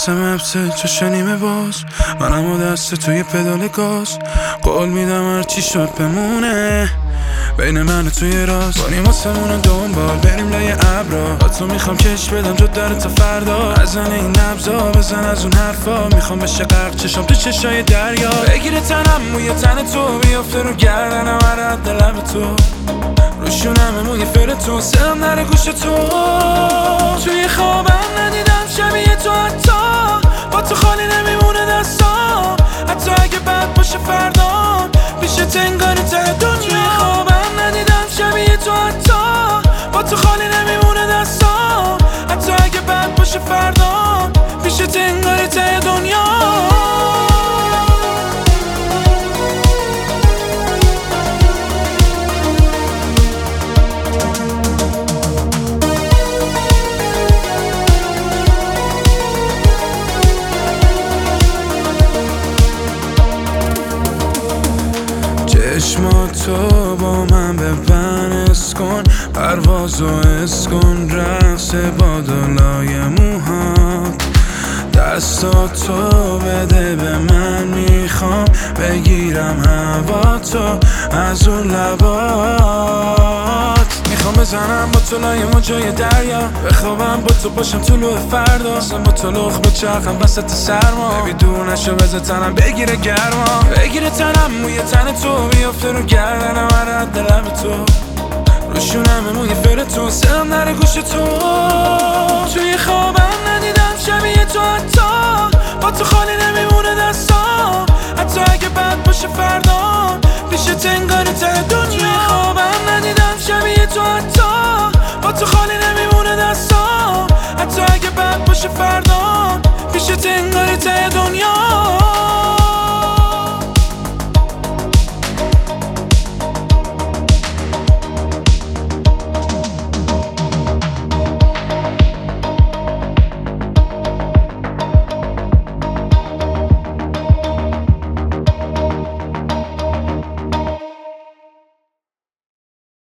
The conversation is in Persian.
حواسم حبسه چه نیمه باز، منم و دست توی پدال گاز. قول میدم هرچی شد بمونه بین من و توی راز. کنیم واسمون دنبال بریم لای ابرا، با تو میخوام کش بدم جد داره تا فردا. ازن این نبضا بزن از اون حرفا، میخوام بشه غرق چشام تو چشای دریا. بگیره تنم موی تن تو بیافته رو گردنم هر رد لب تو، روشونم موی فر تو سرم نره گوش تو. توی خوابم ندیدم شبیه تو، حتی با تو خالی نمیمونه دستام. حتی اگه بد باشه فردام پیش تنگانی ته دنیا. توی خوابم ندیدم شبیه تو، حتی با تو خالی نمیمونه دستام. حتی اگه بد باشه فردام پیش تنگانی ته دنیا. چشماتو با من ببنس کن، پروازو حس کن، رقص بادلای موهات. دستاتو بده به من، میخوام بگیرم هواتو از اون لبات. میخوام بزنم با تو لای موجای دریا، بخوابم با تو باشم طلوع فردا. اصلا با تو لخ بچرخم وسط سرما، ببی دور نشو بذار تنم بگیره گرما. بگیره تنم موی تن تو بیافته رو گردنم هر رد لب تو، روشونم موی فر تو سرم نره گوش تو. توی خوابم ندیدم شبیه تو، حتی با تو خالی نمیمونه دستام. حتی اگه بد باشه فردام پیش تنگانی ته دنیا. توی خوابم ندیدم شبیه تو، حتی با تو خالی نمیمونه دستام. حتی اگه بد باشه فردام پیش تنگانی ته دنیا.